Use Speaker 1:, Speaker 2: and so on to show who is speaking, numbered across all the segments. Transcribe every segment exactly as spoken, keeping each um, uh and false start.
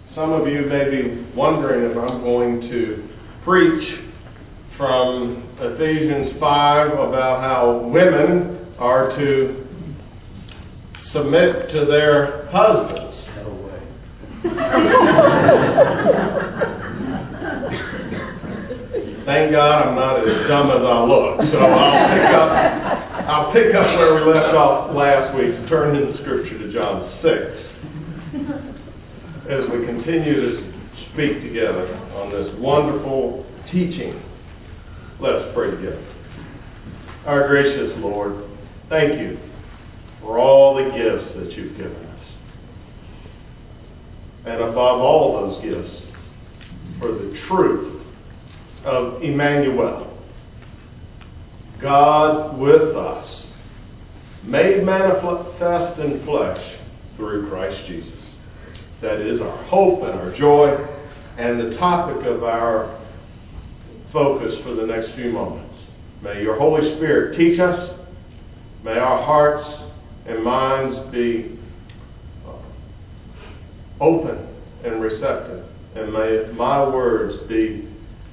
Speaker 1: Some of you may be wondering if I'm going to preach from Ephesians five about how women are to submit to their husbands.
Speaker 2: No way.
Speaker 1: Thank God I'm not as dumb as I look, so I'll pick up I'll pick up where we left off last week. Turn in the scripture to John six as we continue to speak together on this wonderful teaching. Let's pray together. Our gracious Lord, thank you for all the gifts that you've given us. And above all those gifts, for the truth of Emmanuel, God with us, made manifest in flesh through Christ Jesus. That is our hope and our joy and the topic of our focus for the next few moments. May your Holy Spirit teach us. May our hearts and minds be open and receptive. And may my words be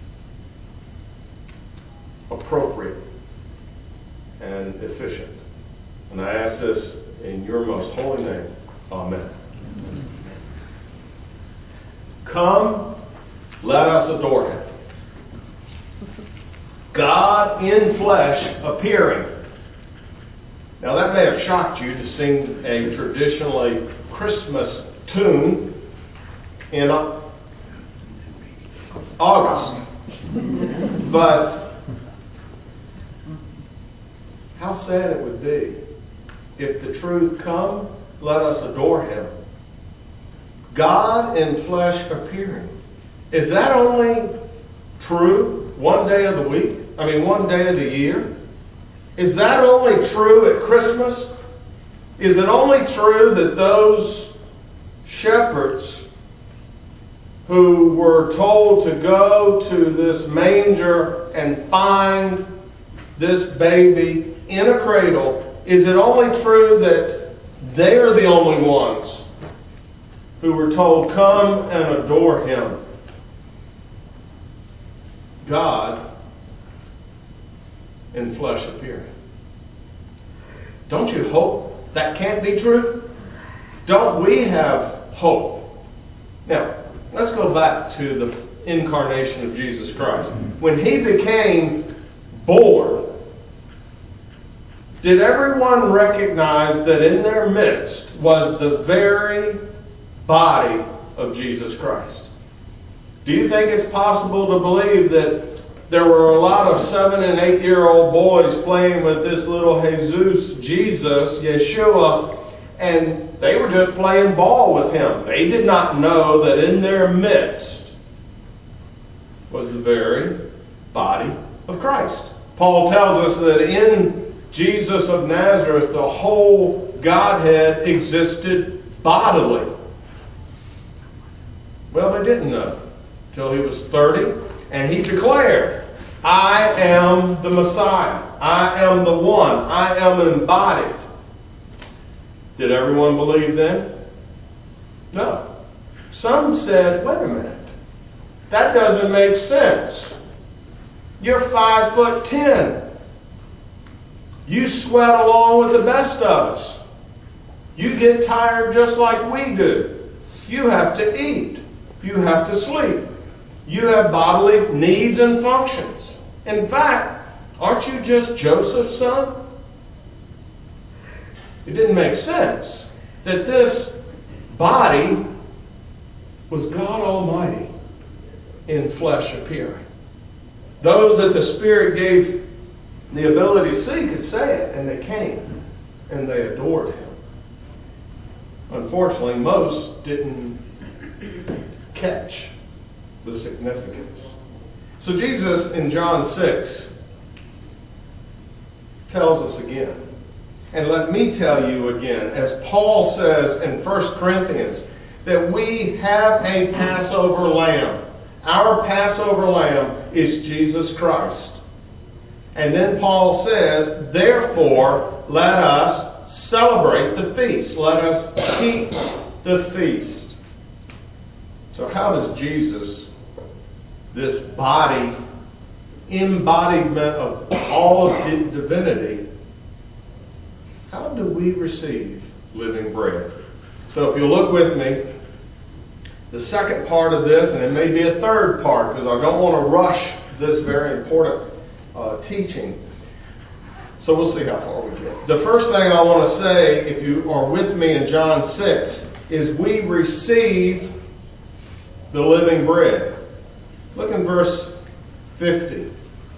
Speaker 1: appropriate and efficient. And I ask this in your most holy name. Amen. Come, let us adore him. God in flesh appearing. Now that may have shocked you to sing a traditionally Christmas tune in August. But how sad it would be if the truth come, let us adore him. God in flesh appearing. Is that only true one day of the week? I mean, one day of the year? Is that only true at Christmas? Is it only true that those shepherds who were told to go to this manger and find this baby in a cradle, is it only true that they're the only ones who were told, come and adore him? God in flesh appearing. Don't you hope that can't be true? Don't we have hope? Now, let's go back to the incarnation of Jesus Christ. When he became born, did everyone recognize that in their midst was the very body of Jesus Christ? Do you think it's possible to believe that there were a lot of seven and eight year old boys playing with this little Jesus, Jesus, Yeshua, and they were just playing ball with him? They did not know that in their midst was the very body of Christ. Paul tells us that in Jesus of Nazareth, the whole Godhead existed bodily. Well, they didn't know till he was thirty, and he declared, I am the Messiah. I am the one. I am embodied. Did everyone believe then? No. Some said, wait a minute. That doesn't make sense. You're five foot ten. You sweat along with the best of us. You get tired just like we do. You have to eat. You have to sleep. You have bodily needs and functions. In fact, aren't you just Joseph's son? It didn't make sense that this body was God Almighty in flesh appearing. Those that the Spirit gave the ability to see could say it, and they came, and they adored him. Unfortunately, most didn't catch the significance. So Jesus in John six tells us again, and let me tell you again, as Paul says in First Corinthians, that we have a Passover lamb. Our Passover lamb is Jesus Christ. And then Paul says, therefore, let us celebrate the feast. Let us keep the feast. So how does Jesus, this body, embodiment of all of di- divinity, how do we receive living bread? So if you look with me, the second part of this, and it may be a third part, because I don't want to rush this very important uh, teaching. So we'll see how far we get. The first thing I want to say, if you are with me in John six, is we receive the living bread. Look in verse fifty.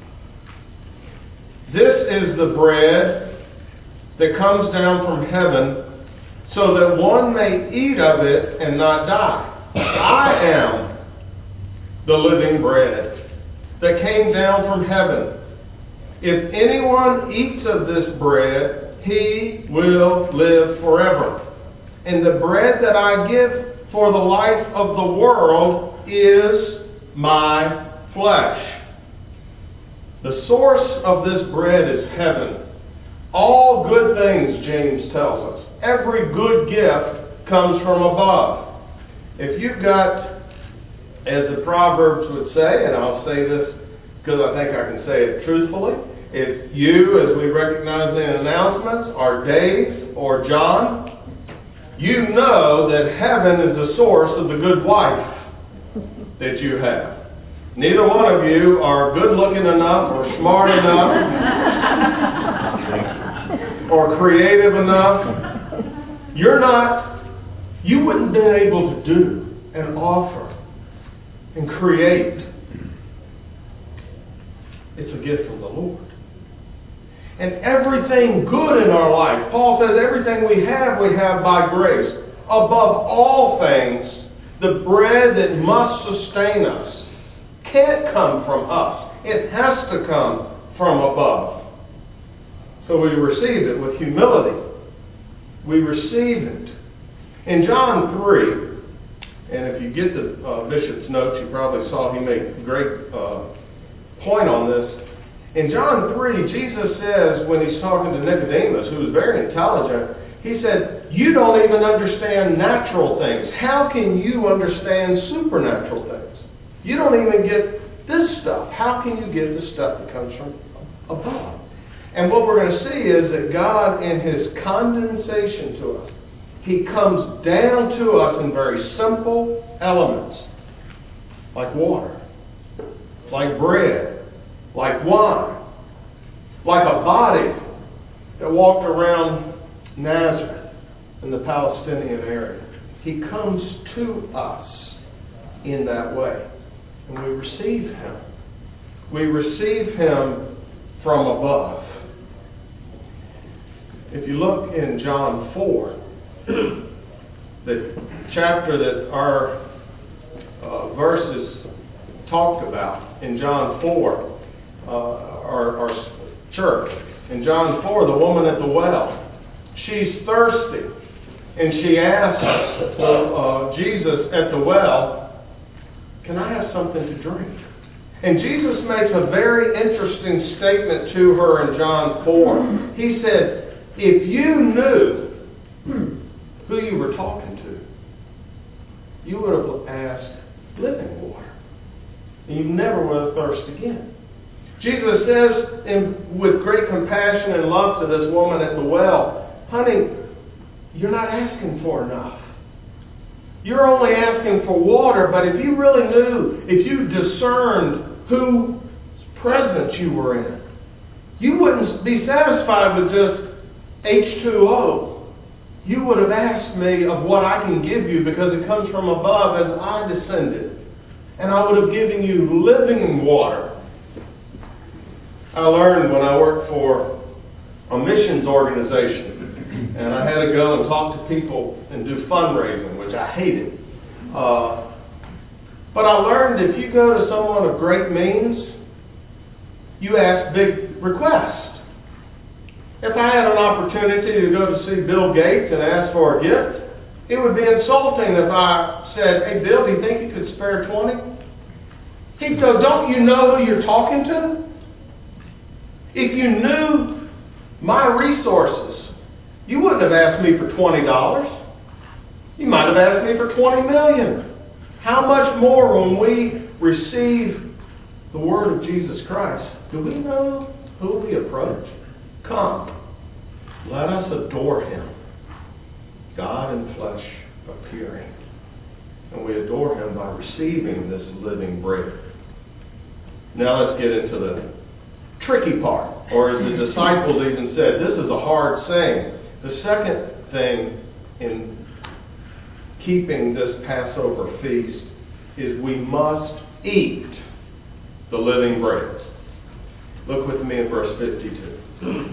Speaker 1: This is the bread that comes down from heaven, so that one may eat of it and not die. I am the living bread that came down from heaven. If anyone eats of this bread, he will live forever. And the bread that I give for the life of the world is my flesh. The source of this bread is heaven. All good things, James tells us. Every good gift comes from above. If you've got, as the Proverbs would say, and I'll say this because I think I can say it truthfully, if you, as we recognize in the announcements, are Dave or John, you know that heaven is the source of the good wife that you have. Neither one of you are good-looking enough or smart enough or creative enough. You're not, you wouldn't be able to do and offer and create. It's a gift from the Lord. And everything good in our life, Paul says everything we have, we have by grace. Above all things, the bread that must sustain us can't come from us. It has to come from above. So we receive it with humility. We receive it. In John three, and if you get the uh, bishop's notes, you probably saw he made a great uh, point on this. In John three, Jesus says, when he's talking to Nicodemus, who was very intelligent, he said, you don't even understand natural things. How can you understand supernatural things? You don't even get this stuff. How can you get the stuff that comes from above? And what we're going to see is that God, in His condensation to us, He comes down to us in very simple elements, like water, like bread, like wine, like a body that walked around Nazareth in the Palestinian area. He comes to us in that way. And we receive Him. We receive Him from above. If you look in John four, the chapter that our uh, verses talked about in John four, uh, our, our church. In John four, the woman at the well, she's thirsty. And she asks uh, Jesus at the well, can I have something to drink? And Jesus makes a very interesting statement to her in John four. He said, if you knew who you were talking to, you would have asked living water. And you never would have thirsted again. Jesus says in, with great compassion and love to this woman at the well, honey, you're not asking for enough. You're only asking for water, but if you really knew, if you discerned whose presence you were in, you wouldn't be satisfied with just H two O. You would have asked me of what I can give you because it comes from above as I descended. And I would have given you living water. I learned when I worked for a missions organization, and I had to go and talk to people and do fundraising, which I hated. Uh, but I learned if you go to someone of great means, you ask big requests. If I had an opportunity to go to see Bill Gates and ask for a gift, it would be insulting if I said, hey, Bill, do you think you could spare twenty? He'd go, don't you know who you're talking to? If you knew my resources, you wouldn't have asked me for twenty dollars. You might have asked me for twenty million dollars. how much more when we receive the word of Jesus Christ, do we know who we approach? Come, let us adore him. God in flesh appearing. And we adore him by receiving this living bread. Now let's get into the tricky part. Or as the disciples even said, this is a hard saying. The second thing in keeping this Passover feast is we must eat the living bread. Look with me in verse fifty-two.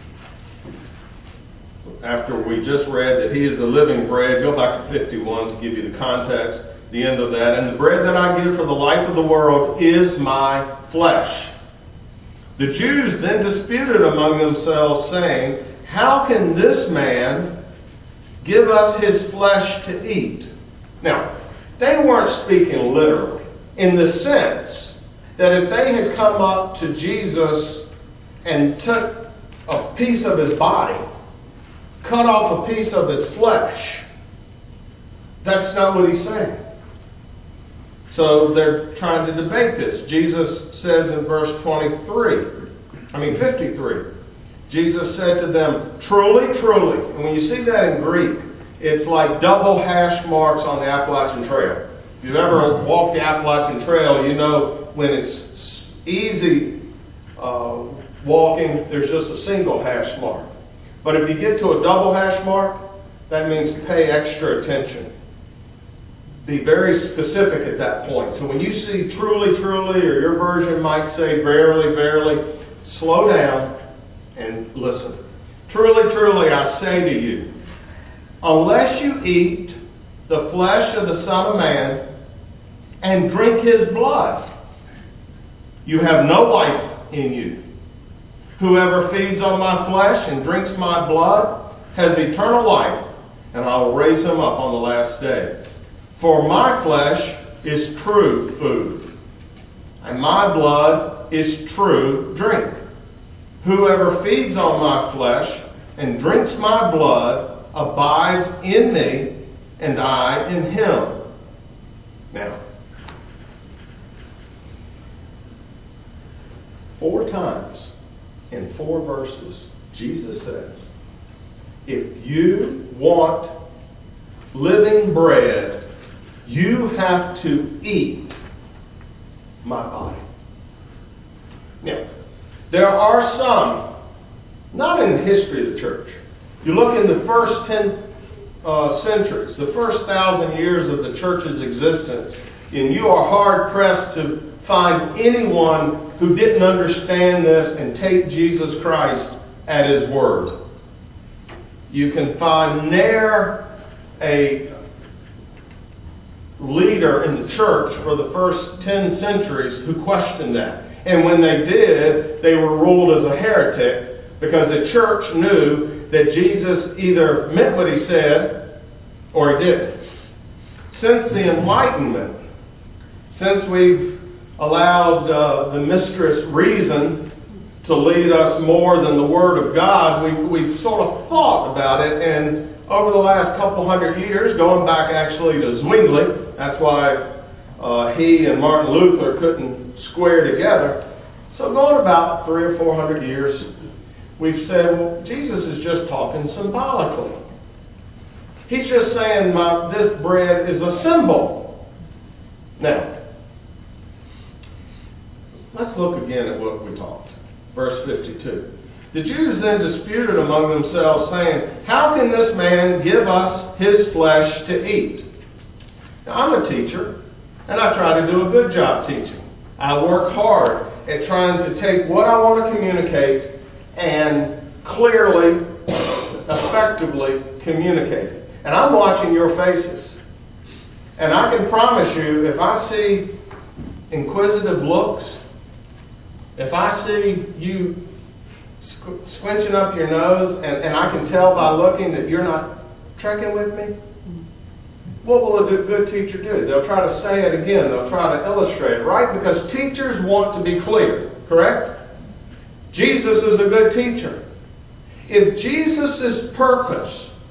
Speaker 1: After we just read that he is the living bread, go back to fifty-one to give you the context, the end of that. And the bread that I give for the life of the world is my flesh. The Jews then disputed among themselves, saying, how can this man give us his flesh to eat? Now, they weren't speaking literally, in the sense that if they had come up to Jesus and took a piece of his body, cut off a piece of his flesh, that's not what he's saying. So they're trying to debate this. Jesus says in verse twenty-three, I mean fifty-three, Jesus said to them, truly, truly, and when you see that in Greek, it's like double hash marks on the Appalachian Trail. If you've ever walked the Appalachian Trail, you know when it's easy uh, walking, there's just a single hash mark. But if you get to a double hash mark, that means pay extra attention. Be very specific at that point. So when you see truly, truly, or your version might say verily, verily, slow down and listen. Truly, truly, I say to you, unless you eat the flesh of the Son of Man and drink his blood, you have no life in you. Whoever feeds on my flesh and drinks my blood has eternal life, and I will raise him up on the last day. For my flesh is true food, and my blood is true drink. Whoever feeds on my flesh and drinks my blood abides in me, and I in him. Now, four times in four verses, Jesus says, if you want living bread, you have to eat my body. Now, there are some, not in the history of the church. You look in the first ten uh, centuries, the first thousand years of the church's existence, and you are hard-pressed to find anyone who didn't understand this and take Jesus Christ at his word. You can find ne'er a leader in the church for the first ten centuries who questioned that. And when they did, they were ruled as a heretic because the church knew that Jesus either meant what he said or he didn't. Since the Enlightenment, since we've allowed uh, the mistress reason to lead us more than the Word of God, we've, we've sort of thought about it, and over the last couple hundred years, going back actually to Zwingli, that's why uh, he and Martin Luther couldn't square together. So going about three or four hundred years, we've said, well, Jesus is just talking symbolically. He's just saying my, this bread is a symbol. Now, let's look again at what we talked. Verse fifty-two. The Jews then disputed among themselves, saying, how can this man give us his flesh to eat? Now, I'm a teacher, and I try to do a good job teaching. I work hard at trying to take what I want to communicate and clearly, effectively communicate it. And I'm watching your faces. And I can promise you, if I see inquisitive looks, if I see you squinching up your nose, and, and I can tell by looking that you're not trekking with me, what will a good teacher do? They'll try to say it again. They'll try to illustrate it, right? Because teachers want to be clear, correct? Jesus is a good teacher. If Jesus' purpose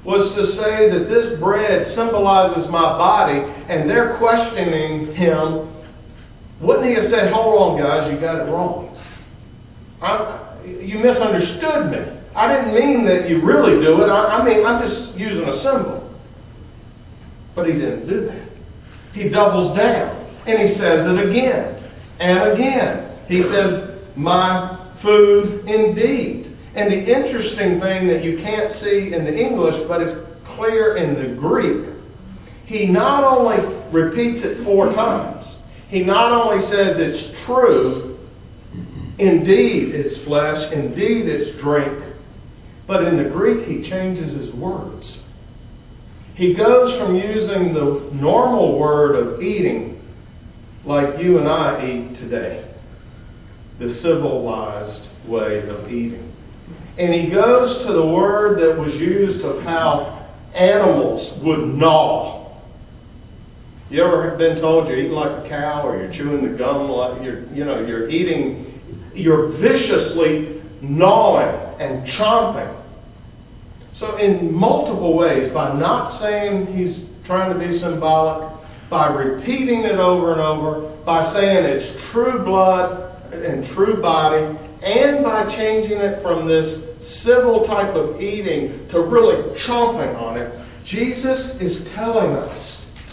Speaker 1: was to say that this bread symbolizes my body, and they're questioning him. Wouldn't he have said, hold on guys, you got it wrong. I, you misunderstood me. I didn't mean that you really do it. I, I mean, I'm just using a symbol. But he didn't do that. He doubles down, and he says it again and again. He says, my food indeed. And the interesting thing that you can't see in the English, but it's clear in the Greek, he not only repeats it four times, he not only says it's true, indeed it's flesh, indeed it's drink, but in the Greek he changes his words. He goes from using the normal word of eating, like you and I eat today, the civilized way of eating. And he goes to the word that was used of how animals would gnaw. You ever been told you're eating like a cow, or you're chewing the gum like you're, you know, you're eating, you're viciously gnawing and chomping. So in multiple ways, by not saying he's trying to be symbolic, by repeating it over and over, by saying it's true blood and true body, and by changing it from this civil type of eating to really chomping on it, Jesus is telling us,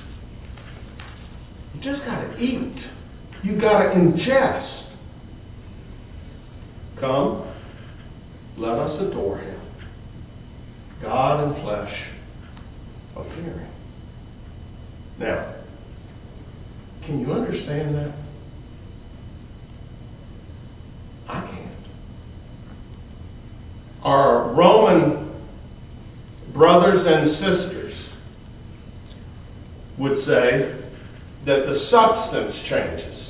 Speaker 1: you just got to eat. You got to ingest. Come, let us adore him. God in flesh appearing. Now, can you understand that? I can't. Our Roman brothers and sisters would say that the substance changes.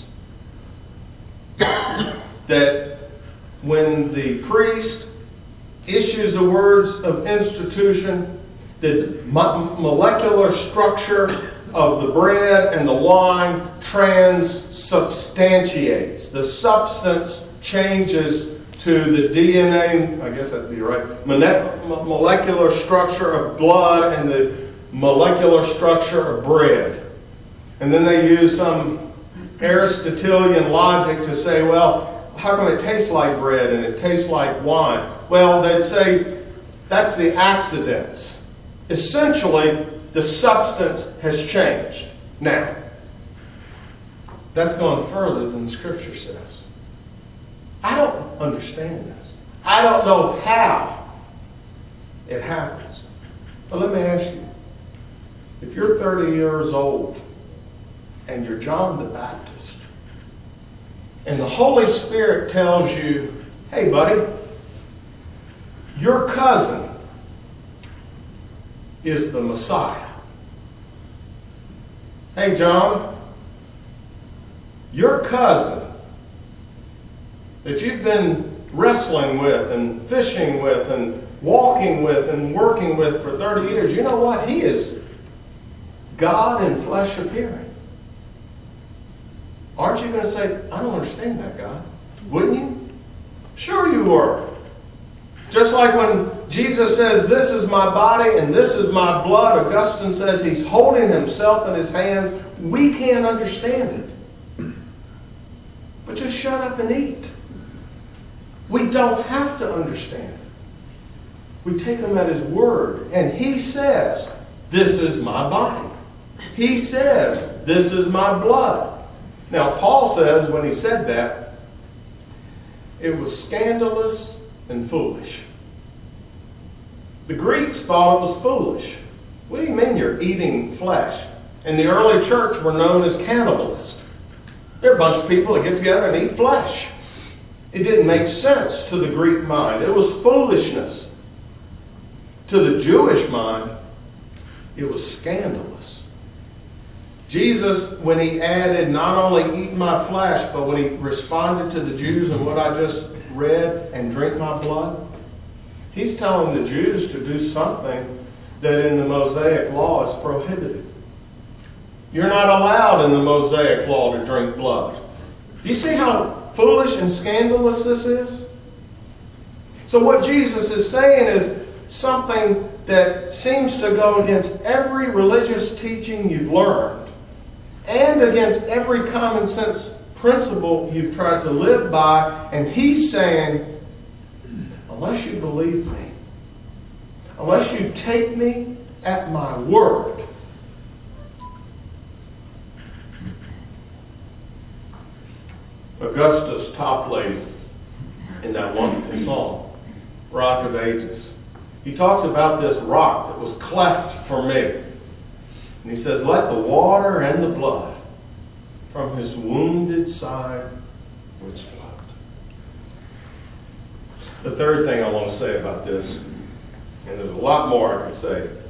Speaker 1: That when the priest issues the words of institution, the molecular structure of the bread and the wine transubstantiates. The substance changes to the D N A, I guess that'd be right, molecular structure of blood and the molecular structure of bread. And then they use some Aristotelian logic to say, well, how come it tastes like bread and it tastes like wine? Well, they'd say that's the accidents. Essentially, the substance has changed. Now, that's gone further than the Scripture says. I don't understand this. I don't know how it happens. But let me ask you, if you're thirty years old and you're John the Baptist, and the Holy Spirit tells you, hey buddy, your cousin is the Messiah. Hey John, your cousin that you've been wrestling with and fishing with and walking with and working with for thirty years, you know what? He is God in flesh appearing. Aren't you going to say, I don't understand that, God? Wouldn't you? Sure you were. Just like when Jesus says, this is my body and this is my blood, Augustine says he's holding himself in his hands. We can't understand it. But just shut up and eat. We don't have to understand it. We take him at his word. And he says, this is my body. He says, this is my blood. Now, Paul says when he said that, it was scandalous and foolish. The Greeks thought it was foolish. What do you mean you're eating flesh? And the early church were known as cannibalists. They're a bunch of people that get together and eat flesh. It didn't make sense to the Greek mind. It was foolishness. To the Jewish mind, it was scandalous. Jesus, when he added not only eat my flesh, but when he responded to the Jews in what I just read, and drink my blood, he's telling the Jews to do something that in the Mosaic law is prohibited. You're not allowed in the Mosaic law to drink blood. Do you see how foolish and scandalous this is? So what Jesus is saying is something that seems to go against every religious teaching you've learned and against every common sense principle you've tried to live by. And he's saying, unless you believe me, unless you take me at my word, Augustus Toplady, in that wonderful song, Rock of Ages, he talks about this rock that was cleft for me. And he says, let the water and the blood from his wounded side which flowed. The third thing I want to say about this, and there's a lot more I could say,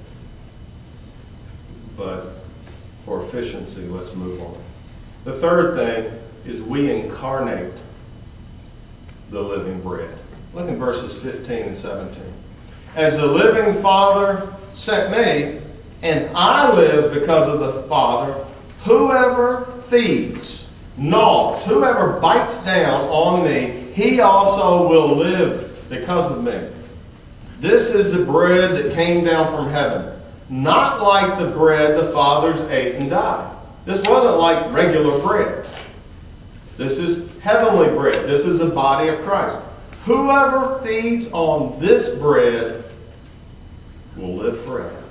Speaker 1: but for efficiency, let's move on. The third thing is we incarnate the living bread. Look in verses fifteen and seventeen. As the living Father sent me, and I live because of the Father, whoever feeds, gnaws, whoever bites down on me, he also will live because of me. This is the bread that came down from heaven, not like the bread the fathers ate and died. This wasn't like regular bread. This is heavenly bread. This is the body of Christ. Whoever feeds on this bread will live forever.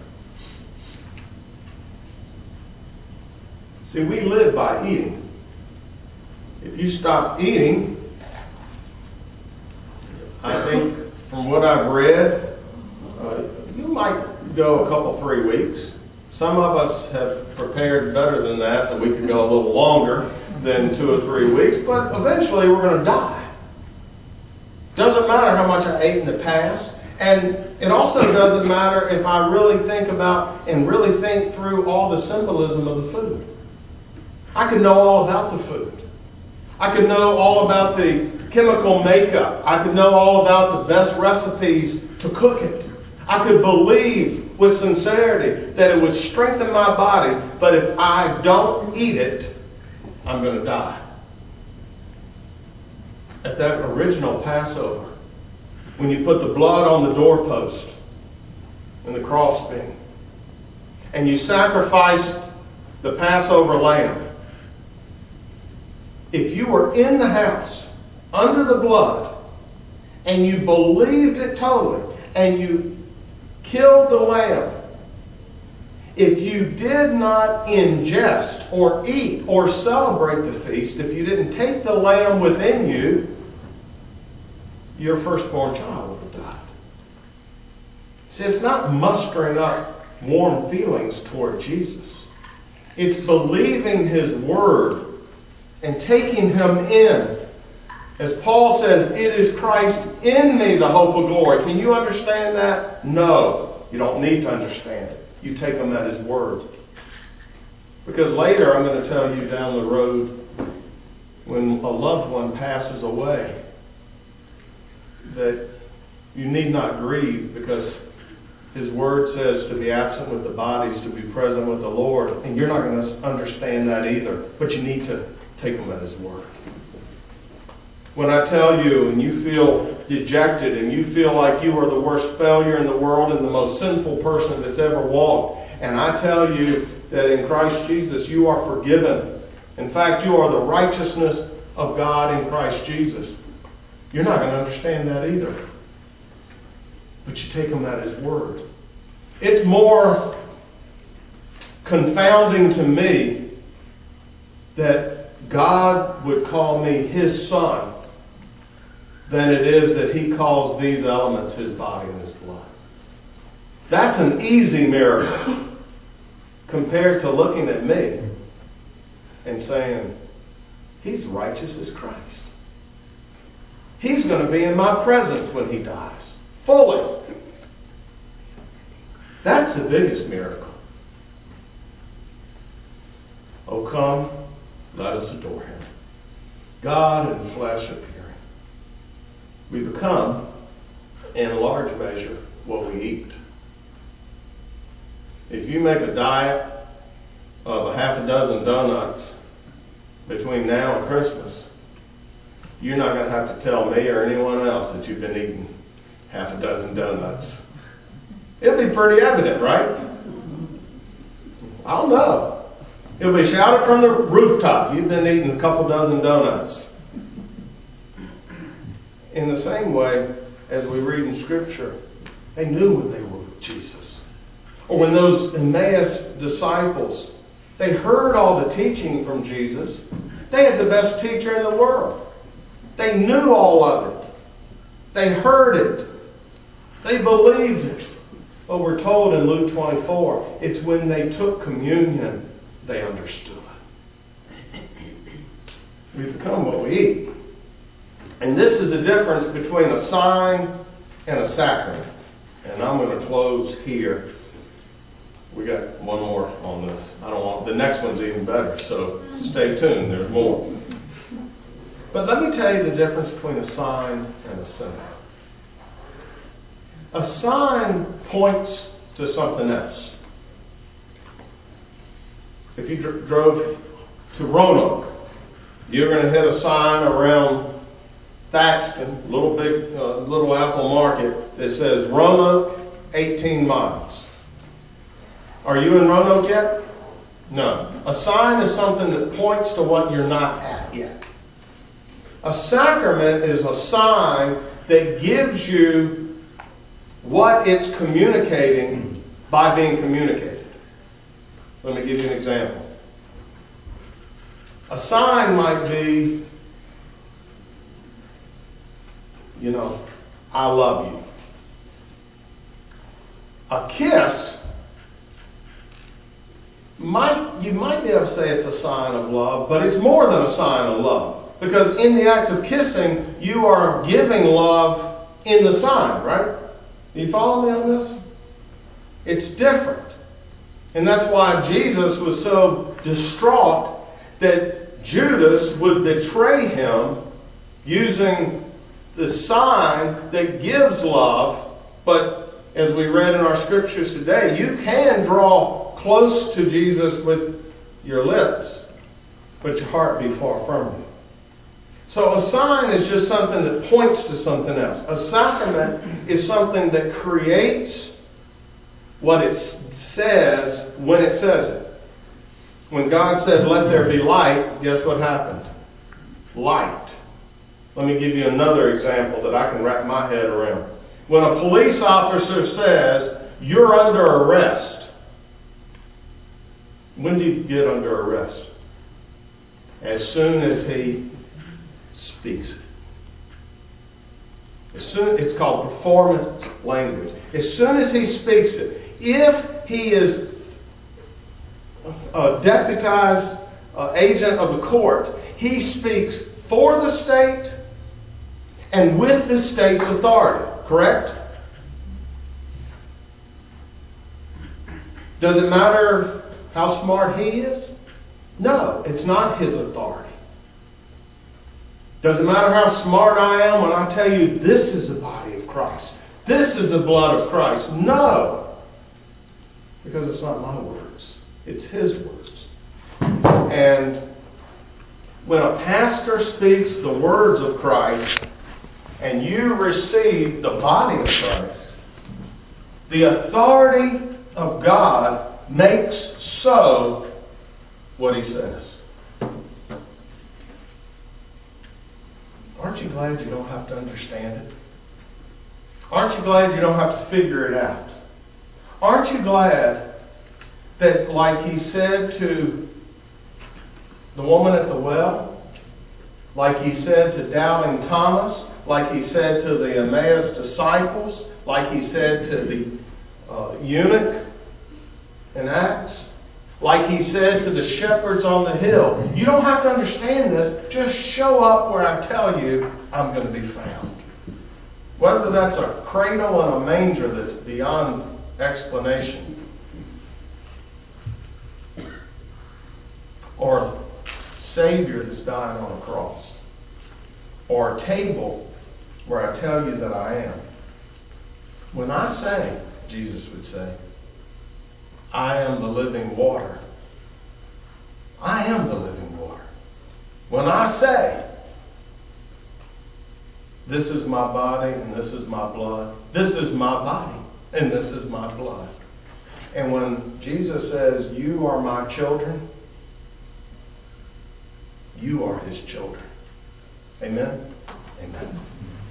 Speaker 1: See, we live by eating. If you stop eating, I think from what I've read, uh, you might go a couple, three weeks. Some of us have prepared better than that, that we could go a little longer than two or three weeks, but eventually we're going to die. Doesn't matter how much I ate in the past, and it also doesn't matter if I really think about and really think through all the symbolism of the food. I could know all about the food. I could know all about the chemical makeup. I could know all about the best recipes to cook it. I could believe with sincerity that it would strengthen my body, but if I don't eat it, I'm going to die. At that original Passover, when you put the blood on the doorpost and the crossbeam, and you sacrificed the Passover lamb, if you were in the house under the blood and you believed it totally and you killed the lamb, if you did not ingest or eat or celebrate the feast, if you didn't take the lamb within you, your firstborn child would have died. See, it's not mustering up warm feelings toward Jesus. It's believing His Word and taking Him in. As Paul says, it is Christ in me, the hope of glory. Can you understand that? No, you don't need to understand it. You take Him at His Word. Because later I'm going to tell you down the road, when a loved one passes away, that you need not grieve, because His Word says to be absent with the bodies, to be present with the Lord. And you're not going to understand that either. But you need to take Him at His Word. When I tell you and you feel dejected and you feel like you are the worst failure in the world and the most sinful person that's ever walked, and I tell you that in Christ Jesus you are forgiven. In fact, you are the righteousness of God in Christ Jesus. You're not going to understand that either. But you take Him at His Word. It's more confounding to me that God would call me His Son than it is that He calls these elements His body and His blood. That's an easy miracle compared to looking at me and saying, He's righteous as Christ. He's going to be in my presence when He dies, fully. That's the biggest miracle. Oh, come, let us adore Him. God in flesh appearing. We become, in large measure, what we eat. If you make a diet of a half a dozen donuts between now and Christmas, you're not going to have to tell me or anyone else that you've been eating half a dozen donuts. It'll be pretty evident, right? I don't know. It'll be shouted from the rooftop. You've been eating a couple dozen donuts. In the same way, as we read in Scripture, they knew when they were with Jesus. Or when those Emmaus disciples, they heard all the teaching from Jesus. They had the best teacher in the world. They knew all of it. They heard it. They believed it. But we're told in Luke twenty-four, it's when they took communion they understood. We become what we eat. And this is the difference between a sign and a sacrament. And I'm going to close here. We got one more on this. I don't want the next one's even better, so stay tuned. There's more. But let me tell you the difference between a sign and a symbol. A sign points to something else. If you dr- drove to Roanoke, you're going to hit a sign around Thaxton, little big, uh, little Apple Market, that says Roanoke, eighteen miles. Are you in Roanoke yet? No. A sign is something that points to what you're not at yet. A sacrament is a sign that gives you what it's communicating by being communicated. Let me give you an example. A sign might be, you know, I love you. A kiss, might you might be able to say it's a sign of love, but it's more than a sign of love. Because in the act of kissing, you are giving love in the sign, right? You follow me on this? It's different. And that's why Jesus was so distraught that Judas would betray him using the sign that gives love. But as we read in our scriptures today, you can draw close to Jesus with your lips, but your heart be far from you. So a sign is just something that points to something else. A sacrament is something that creates what it says when it says it. When God said, let there be light, guess what happened? Light. Let me give you another example that I can wrap my head around. When a police officer says, you're under arrest, when do you get under arrest? As soon as he speaks it. As soon, it's called performance language. As soon as he speaks it, if he is a deputized uh, agent of the court, he speaks for the state and with the state's authority. Correct? Does it matter how smart he is? No, it's not his authority. Does it matter how smart I am when I tell you this is the body of Christ? This is the blood of Christ? No. Because it's not my words. It's his words. And when a pastor speaks the words of Christ and you receive the body of Christ, the authority of God makes so what he says. Aren't you glad you don't have to understand it? Aren't you glad you don't have to figure it out? Aren't you glad that, like he said to the woman at the well, like he said to doubting Thomas, like he said to the Emmaus disciples, like he said to the uh, eunuch in Acts, like he said to the shepherds on the hill, you don't have to understand this. Just show up where I tell you I'm going to be found. Whether that's a cradle and a manger that's beyond explanation, or a Savior that's dying on a cross, or a table where I tell you that I am. When I say, Jesus would say, I am the living water. I am the living water. When I say, this is my body and this is my blood, this is my body, and this is my blood. And when Jesus says, you are my children, you are his children. Amen? Amen.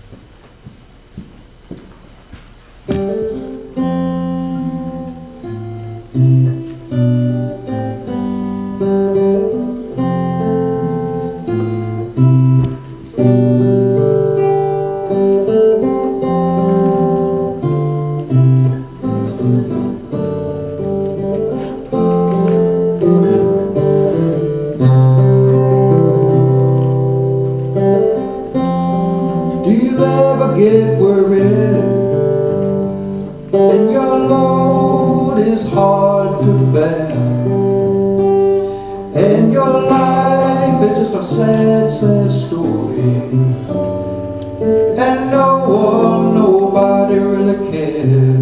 Speaker 2: Get worried and your load is hard to bear, and your life is just a sad, sad story, and no one, nobody really cares.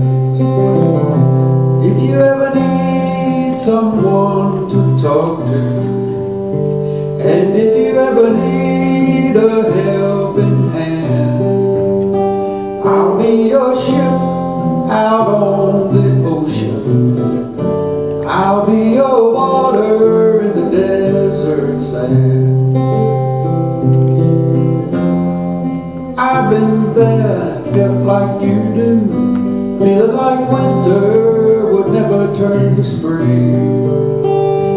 Speaker 2: If you ever need someone to talk to, and if you ever need a helping hand, I'll be your ship out on the ocean. I'll be your water in the desert sand. I've been there, felt like you do, feeling like winter would never turn to spring.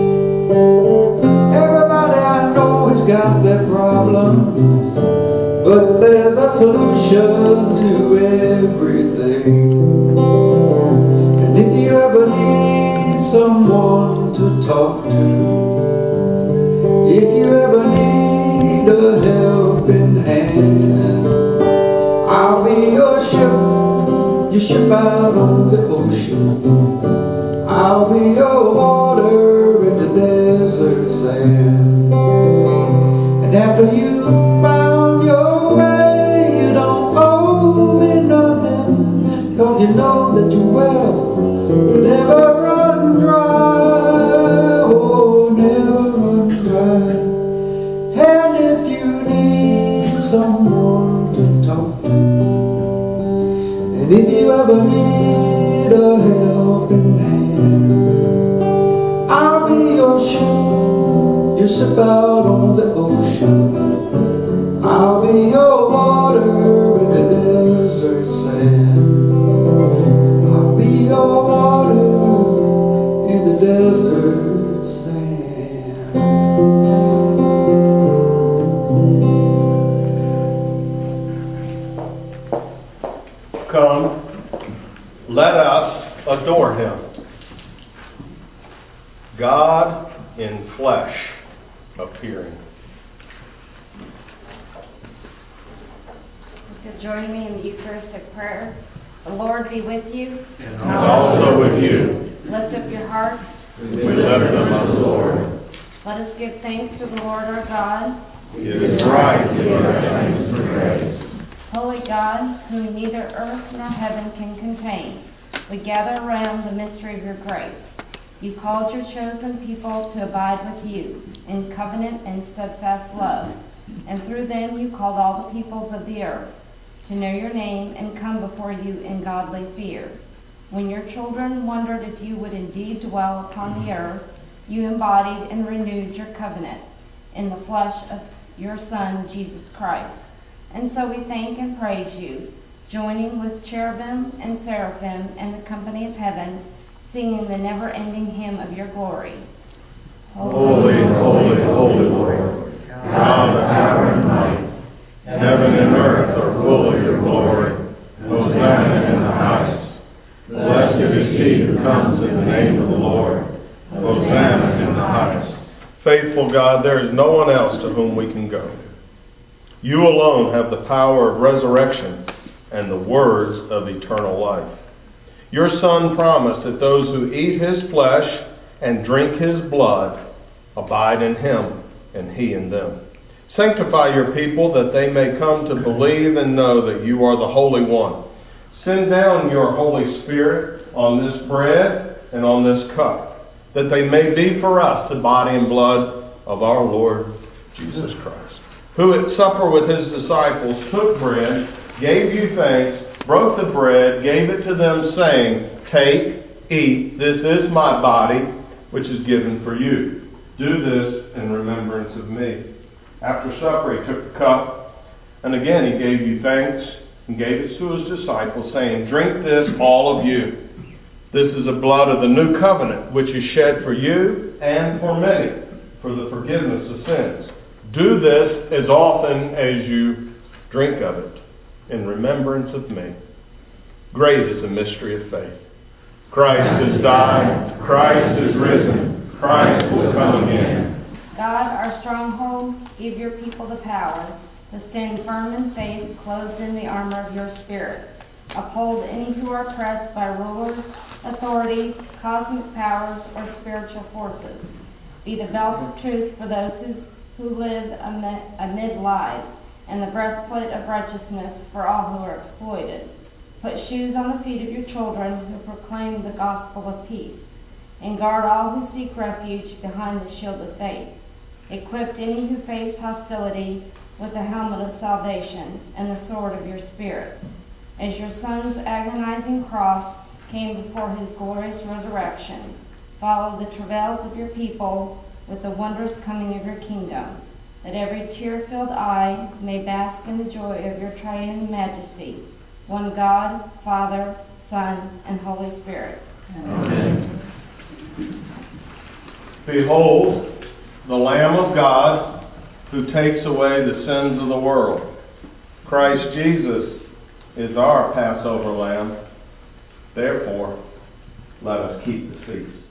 Speaker 2: Everybody I know has got their problems, but there's a solution to everything. And if you ever need someone to talk to, if you ever need a helping hand, I'll be your ship, your ship out on the ocean. I'll be your water in the desert sand. And after you found your way, you don't owe me nothing, 'cause you know that your well will never run dry, oh, never run dry. And if you need someone to talk to, and if you ever need a helping hand, I'll be your ship, your ship out on the ocean. I'll be your water in the desert sand. I'll be your water in the desert sand.
Speaker 1: Come, let us adore him. God in flesh appearing.
Speaker 3: To join me in the Eucharistic prayer. The Lord be with you.
Speaker 1: And also with you.
Speaker 3: Lift up your hearts.
Speaker 1: We lift them up, Lord.
Speaker 3: Let us give thanks to the Lord our God.
Speaker 1: It is right to give our thanks and praise.
Speaker 3: Holy God, whom neither earth nor heaven can contain, we gather around the mystery of your grace. You called your chosen people to abide with you in covenant and steadfast love, and through them you called all the peoples of the earth to know your name and come before you in godly fear. When your children wondered if you would indeed dwell upon the earth, you embodied and renewed your covenant in the flesh of your Son, Jesus Christ. And so we thank and praise you, joining with cherubim and seraphim and the company of heaven, singing the never-ending hymn of your glory.
Speaker 1: Holy, holy, holy Lord, God of power and might, heaven and earth are full of your glory. Hosanna in the highest. Blessed is he who comes in the name of the Lord. Hosanna in the highest. Faithful God, there is no one else to whom we can go. You alone have the power of resurrection and the words of eternal life. Your Son promised that those who eat his flesh and drink his blood abide in him and he in them. Sanctify your people that they may come to believe and know that you are the Holy One. Send down your Holy Spirit on this bread and on this cup, that they may be for us the body and blood of our Lord Jesus Christ, who at supper with his disciples took bread, gave you thanks, broke the bread, gave it to them, saying, "Take, eat, this is my body, which is given for you. Do this in remembrance of me." After supper, he took the cup, and again he gave you thanks, and gave it to his disciples, saying, "Drink this, all of you. This is the blood of the new covenant, which is shed for you and for many, for the forgiveness of sins. Do this as often as you drink of it, in remembrance of me." Great is the mystery of faith. Christ has died. Christ is risen. Christ will come again.
Speaker 3: God, our stronghold, give your people the power to stand firm in faith, clothed in the armor of your Spirit. Uphold any who are pressed by rulers, authorities, cosmic powers, or spiritual forces. Be the belt of truth for those who, who live amid, amid lies, and the breastplate of righteousness for all who are exploited. Put shoes on the feet of your children who proclaim the gospel of peace, and guard all who seek refuge behind the shield of faith. Equip any who face hostility with the helmet of salvation and the sword of your Spirit. As your Son's agonizing cross came before his glorious resurrection, follow the travails of your people with the wondrous coming of your kingdom, that every tear-filled eye may bask in the joy of your triune majesty, one God, Father, Son, and Holy Spirit.
Speaker 1: Amen. Behold, the Lamb of God, who takes away the sins of the world. Christ Jesus is our Passover Lamb. Therefore, let us keep the feast.